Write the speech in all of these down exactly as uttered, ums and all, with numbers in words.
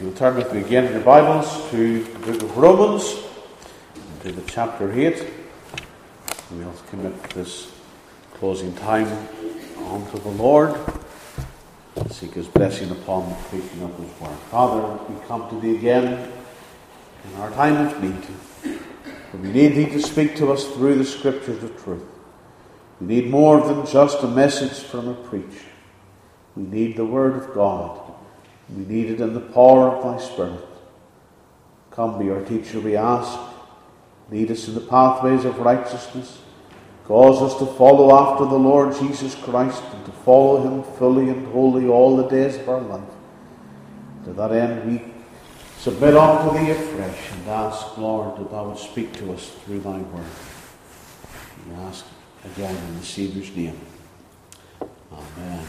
you'll turn with me again in your Bibles to the book of Romans, to the chapter eight. We'll commit this closing time unto the Lord and seek His blessing upon the preaching of His word. Father, we come to Thee again in our time of need. For we need Thee to speak to us through the Scriptures of truth. We need more than just a message from a preacher. We need the Word of God. We need it in the power of Thy Spirit. Come, be our teacher, we ask. Lead us in the pathways of righteousness. Cause us to follow after the Lord Jesus Christ and to follow Him fully and wholly all the days of our life. To that end we submit unto Thee afresh and ask, Lord, that Thou would speak to us through Thy Word. We ask again in the Saviour's name. Amen.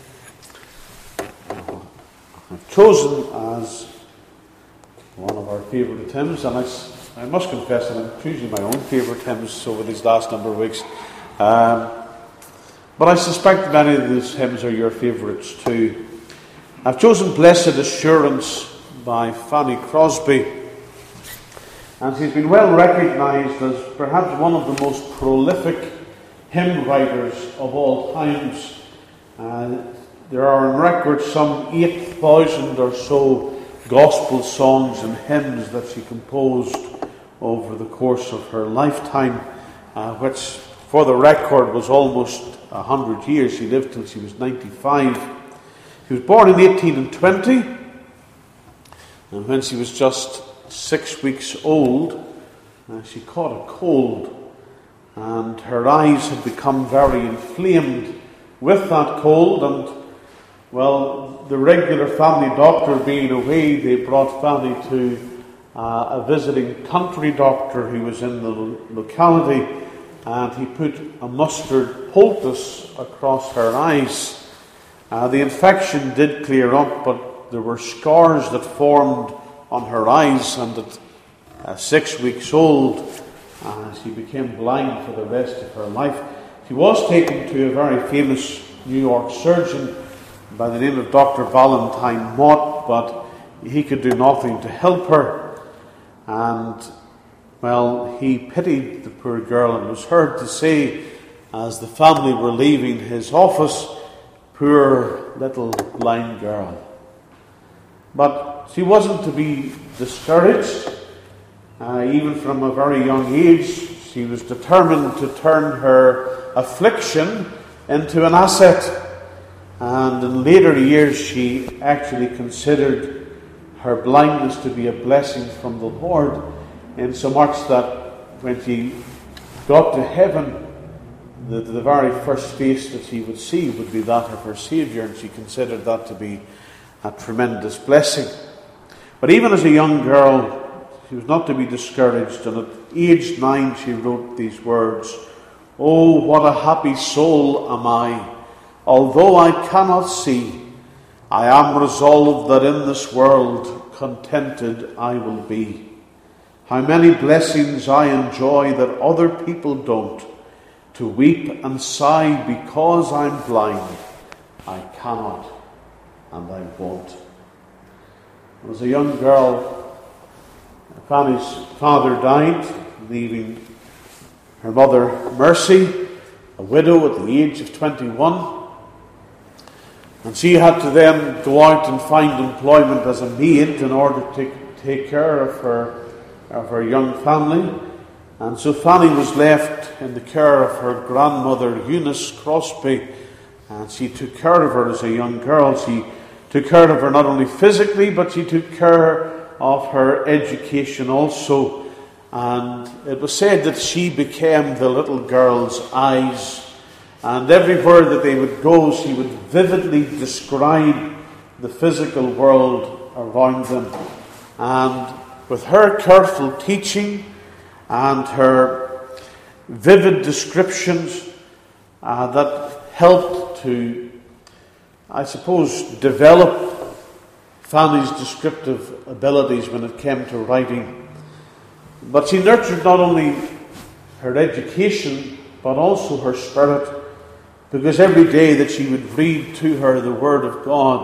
I've chosen as one of our favourite hymns, and I, I must confess that I'm choosing my own favourite hymns over these last number of weeks. Um, but I suspect many of these hymns are your favourites too. I've chosen Blessed Assurance by Fanny Crosby, and she's been well recognised as perhaps one of the most prolific hymn writers of all times. Uh, there are on record some eight thousand or so gospel songs and hymns that she composed over the course of her lifetime, uh, which, for the record, was almost a hundred years. She lived till she was ninety-five. She was born in eighteen twenty, and when she was just six weeks old, uh, she caught a cold, and her eyes had become very inflamed with that cold, and well, the regular family doctor being away, they brought Fanny to uh, a visiting country doctor who was in the lo- locality, and he put a mustard poultice across her eyes. Uh, the infection did clear up, but there were scars that formed on her eyes, and at uh, six weeks old, uh, she became blind for the rest of her life. She was taken to a very famous New York surgeon by the name of Doctor Valentine Mott, but he could do nothing to help her. And, well, he pitied the poor girl and was heard to say, as the family were leaving his office, "Poor little blind girl." But she wasn't to be discouraged. Uh, even from a very young age, she was determined to turn her affliction into an asset. And in later years, she actually considered her blindness to be a blessing from the Lord, insomuch that when she got to heaven, the, the very first face that she would see would be that of her Saviour, and she considered that to be a tremendous blessing. But even as a young girl, she was not to be discouraged, and at age nine she wrote these words, "Oh, what a happy soul am I! Although I cannot see, I am resolved that in this world contented I will be. How many blessings I enjoy that other people don't. To weep and sigh because I'm blind, I cannot and I won't." As a young girl, Fanny's father died, leaving her mother Mercy, a widow at the age of twenty-one. And she had to then go out and find employment as a maid in order to take care of her, of her young family. And so Fanny was left in the care of her grandmother, Eunice Crosby, and she took care of her as a young girl. She took care of her not only physically, but she took care of her education also. And it was said that she became the little girl's eyes. And everywhere that they would go, she would vividly describe the physical world around them. And with her careful teaching and her vivid descriptions, uh, that helped to, I suppose, develop Fanny's descriptive abilities when it came to writing. But she nurtured not only her education, but also her spirit, because every day that she would read to her the Word of God,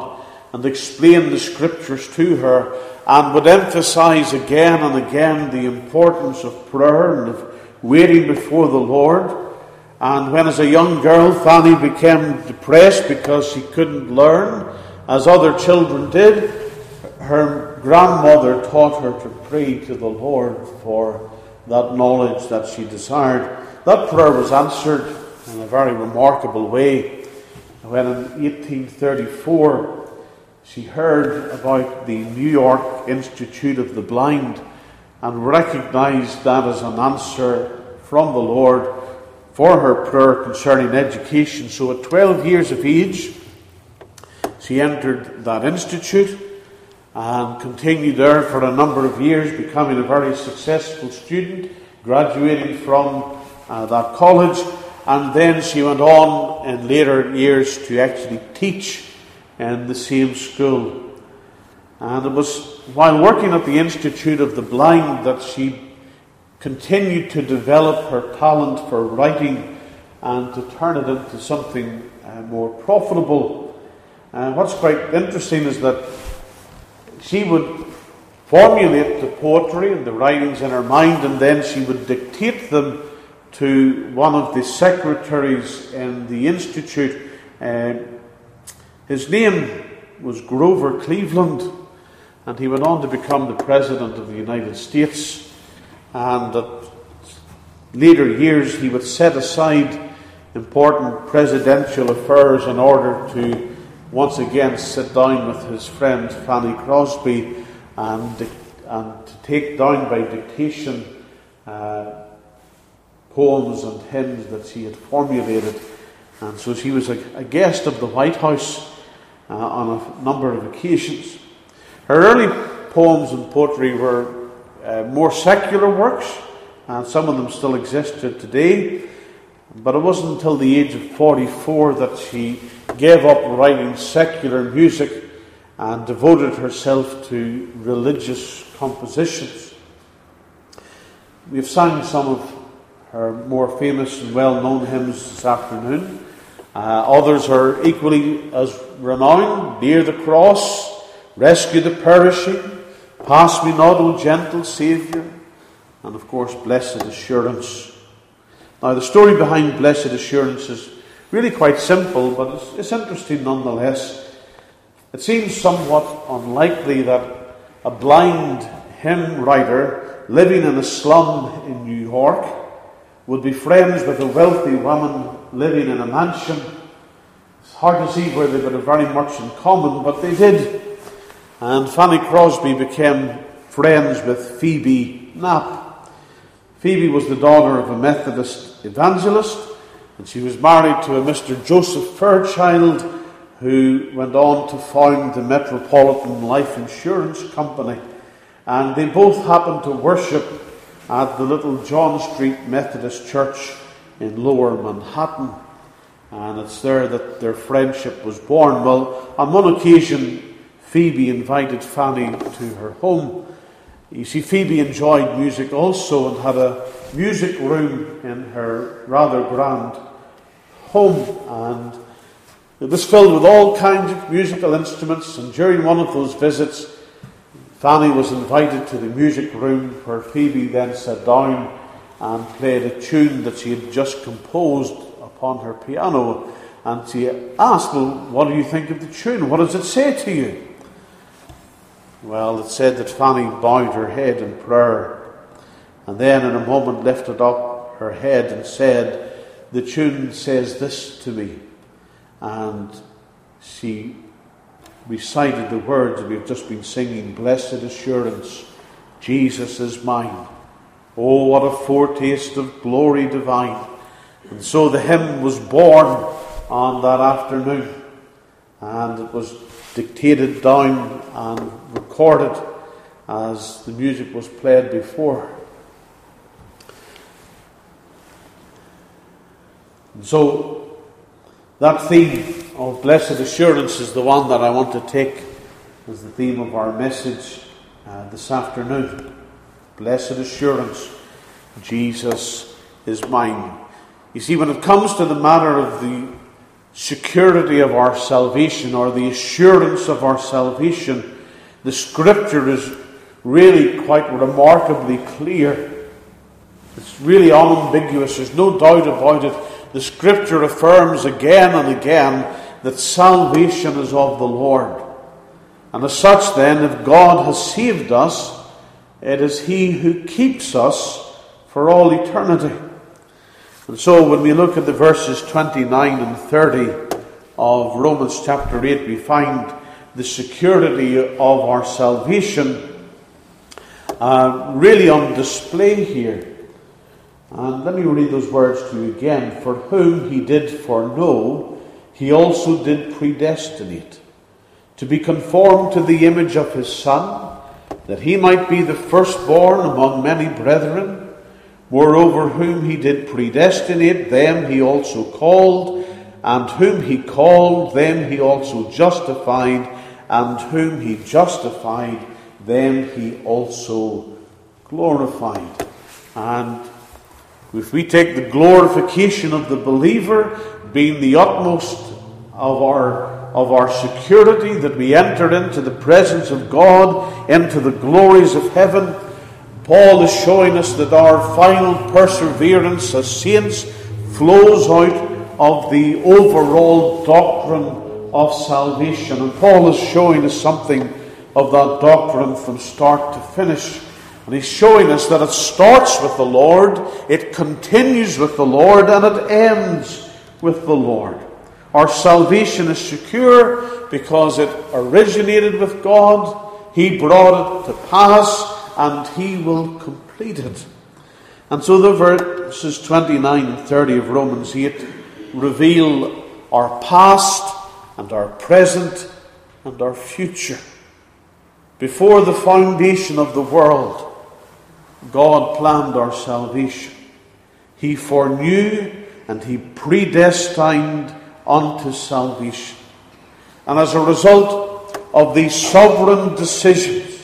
and explain the Scriptures to her, and would emphasize again and again the importance of prayer and of waiting before the Lord. And when as a young girl Fanny became depressed because she couldn't learn as other children did, her grandmother taught her to pray to the Lord for that knowledge that she desired. That prayer was answered in a very remarkable way when in eighteen thirty-four she heard about the New York Institute of the Blind and recognized that as an answer from the Lord for her prayer concerning education. So at twelve years of age, she entered that institute and continued there for a number of years, becoming a very successful student, graduating from uh, that college. And then she went on in later years to actually teach in the same school. And it was while working at the Institute of the Blind that she continued to develop her talent for writing and to turn it into something uh, more profitable. And what's quite interesting is that she would formulate the poetry and the writings in her mind, and then she would dictate them to one of the secretaries in the Institute. Uh, his name was Grover Cleveland, and he went on to become the President of the United States. And at later years he would set aside important presidential affairs in order to once again sit down with his friend Fanny Crosby and, and to take down by dictation uh, poems and hymns that she had formulated. And so she was a, a guest of the White House uh, on a number of occasions. Her early poems and poetry were uh, more secular works, and some of them still existed today. But it wasn't until the age of forty-four that she gave up writing secular music and devoted herself to religious compositions. We have sung some of her more famous and well-known hymns this afternoon. Uh, others are equally as renowned: Near the Cross, Rescue the Perishing, Pass Me Not, O Gentle Saviour, and of course Blessed Assurance. Now the story behind Blessed Assurance is really quite simple, but it's, it's interesting nonetheless. It seems somewhat unlikely that a blind hymn writer living in a slum in New York would be friends with a wealthy woman living in a mansion. It's hard to see where they would have very much in common, but they did. And Fanny Crosby became friends with Phoebe Knapp. Phoebe was the daughter of a Methodist evangelist, and she was married to a Mister Joseph Fairchild, who went on to found the Metropolitan Life Insurance Company. And they both happened to worship at the little John Street Methodist Church in Lower Manhattan. And it's there that their friendship was born. Well, on one occasion, Phoebe invited Fanny to her home. You see, Phoebe enjoyed music also and had a music room in her rather grand home. And it was filled with all kinds of musical instruments. And during one of those visits, Fanny was invited to the music room, where Phoebe then sat down and played a tune that she had just composed upon her piano. And she asked, "Well, what do you think of the tune? What does it say to you?" Well, it said that Fanny bowed her head in prayer, and then in a moment lifted up her head and said, "The tune says this to me." And she recited the words that we've just been singing: "Blessed assurance, Jesus is mine. Oh, what a foretaste of glory divine." And so the hymn was born on that afternoon, and it was dictated down and recorded as the music was played before. And so that theme of blessed assurance is the one that I want to take as the theme of our message uh, this afternoon. Blessed assurance, Jesus is mine. You see, when it comes to the matter of the security of our salvation, or the assurance of our salvation, the Scripture is really quite remarkably clear. It's really unambiguous. There's no doubt about it. The Scripture affirms again and again that salvation is of the Lord. And as such then, if God has saved us, it is He who keeps us for all eternity. And so when we look at the verses twenty-nine and thirty of Romans chapter eight, we find the security of our salvation uh, really on display here. And let me read those words to you again. For whom He did foreknow, He also did predestinate, to be conformed to the image of His Son, that He might be the firstborn among many brethren. Moreover, whom He did predestinate, them He also called, and whom He called, them He also justified, and whom He justified, them He also glorified. And if we take the glorification of the believer being the utmost of our of our security, that we enter into the presence of God, into the glories of heaven, Paul is showing us that our final perseverance as saints flows out of the overall doctrine of salvation. And Paul is showing us something of that doctrine from start to finish. And he's showing us that it starts with the Lord, it continues with the Lord, and it ends with the Lord. Our salvation is secure because it originated with God. He brought it to pass, and He will complete it. And so the verses twenty-nine and thirty of Romans eight reveal our past and our present and our future. Before the foundation of the world, God planned our salvation. He foreknew and He predestined unto salvation. And as a result of these sovereign decisions,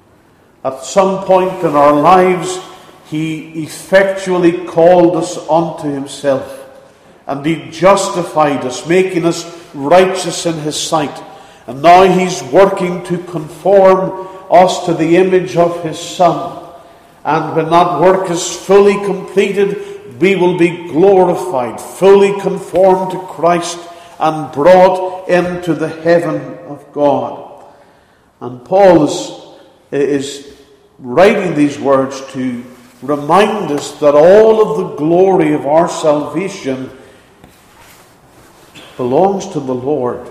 at some point in our lives, He effectually called us unto Himself, and He justified us, making us righteous in His sight. And now He's working to conform us to the image of His Son. And when that work is fully completed, we will be glorified, fully conformed to Christ, and brought into the heaven of God. And Paul is, is writing these words to remind us that all of the glory of our salvation belongs to the Lord.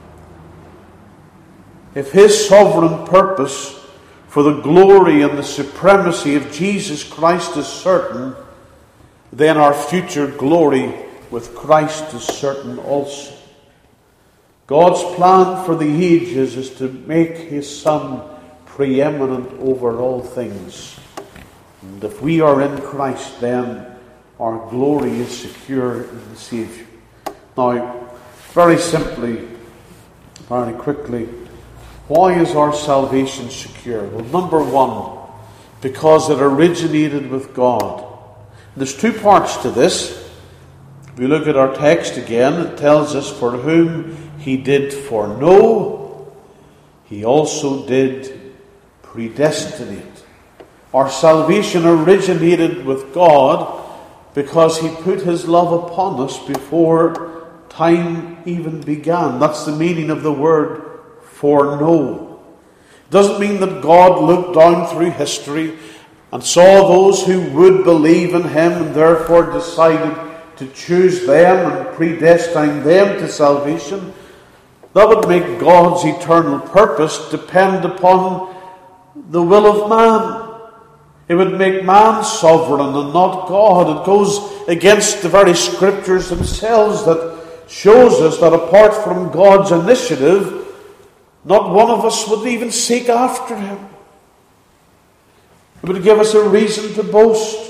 If His sovereign purpose for the glory and the supremacy of Jesus Christ is certain, then our future glory with Christ is certain also. God's plan for the ages is to make His Son preeminent over all things. And if we are in Christ, then our glory is secure in the Saviour. Now, very simply, very quickly, why is our salvation secure? Well, number one, because it originated with God. There's two parts to this. If we look at our text again, it tells us, for whom He did foreknow, He also did predestinate. Our salvation originated with God because He put His love upon us before time even began. That's the meaning of the word foreknow. It doesn't mean that God looked down through history and saw those who would believe in Him and therefore decided to choose them and predestine them to salvation. That would make God's eternal purpose depend upon the will of man. It would make man sovereign and not God. It goes against the very Scriptures themselves that shows us that apart from God's initiative, not one of us would even seek after Him. It would give us a reason to boast.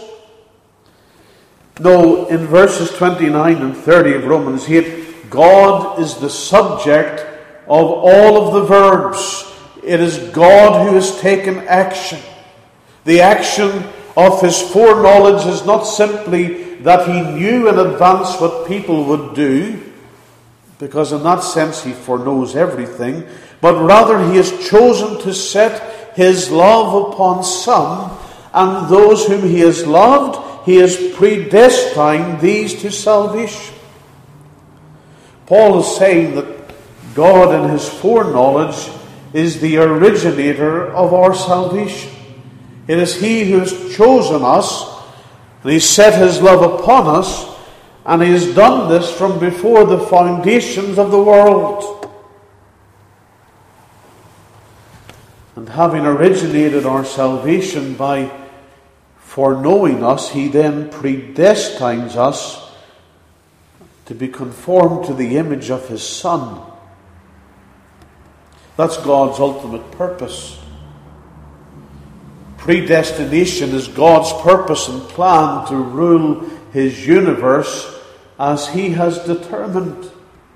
No, in verses twenty-nine and thirty of Romans eight, God is the subject of all of the verbs. It is God who has taken action. The action of His foreknowledge is not simply that He knew in advance what people would do, because in that sense he foreknows everything, but rather he has chosen to set his love upon some, and those whom he has loved, he has predestined these to salvation. Paul is saying that God in his foreknowledge is the originator of our salvation. It is he who has chosen us, and he set his love upon us, and he has done this from before the foundations of the world. And having originated our salvation by foreknowing us, he then predestines us to be conformed to the image of his Son. That's God's ultimate purpose. Predestination is God's purpose and plan to rule his universe as he has determined.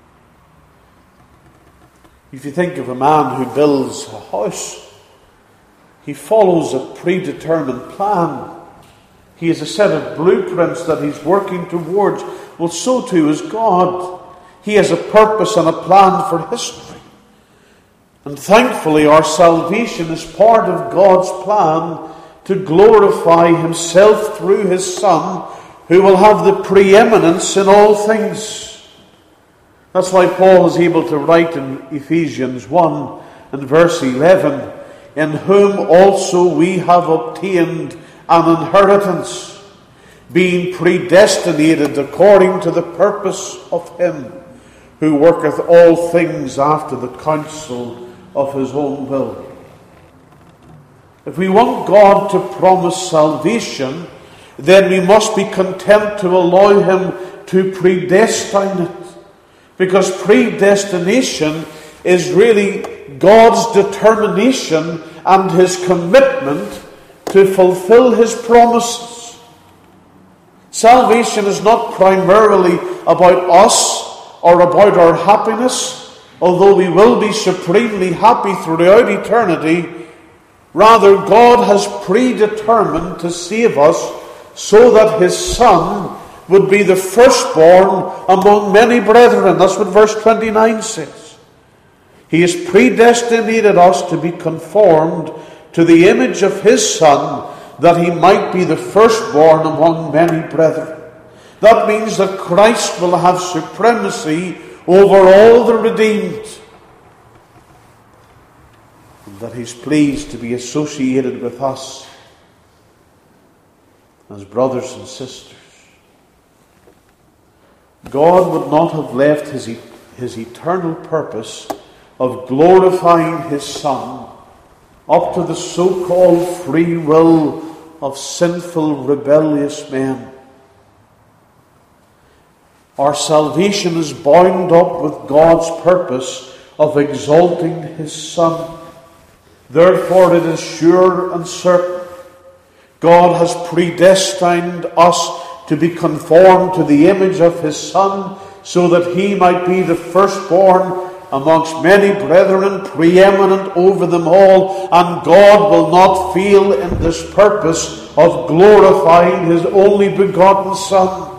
If you think of a man who builds a house, he follows a predetermined plan. He has a set of blueprints that he's working towards. Well, so too is God. He has a purpose and a plan for history. And thankfully, our salvation is part of God's plan to glorify himself through his Son, who will have the preeminence in all things. That's why Paul is able to write in Ephesians one and verse eleven, in whom also we have obtained an inheritance, being predestinated according to the purpose of him who worketh all things after the counsel of his own will. If we want God to promise salvation, then we must be content to allow him to predestine it. Because predestination is really God's determination and his commitment to fulfill his promises. Salvation is not primarily about us or about our happiness, although we will be supremely happy throughout eternity. Rather, God has predetermined to save us so that his Son would be the firstborn among many brethren. That's what verse twenty-nine says. He has predestinated us to be conformed to the image of his Son, that he might be the firstborn among many brethren. That means that Christ will have supremacy over all the redeemed, and that he's pleased to be associated with us as brothers and sisters. God would not have left his, his eternal purpose of glorifying his Son up to the so-called free will of sinful, rebellious men. Our salvation is bound up with God's purpose of exalting his Son. Therefore it is sure and certain. God has predestined us to be conformed to the image of his Son, so that he might be the firstborn amongst many brethren, preeminent over them all. And God will not fail in this purpose of glorifying his only begotten Son.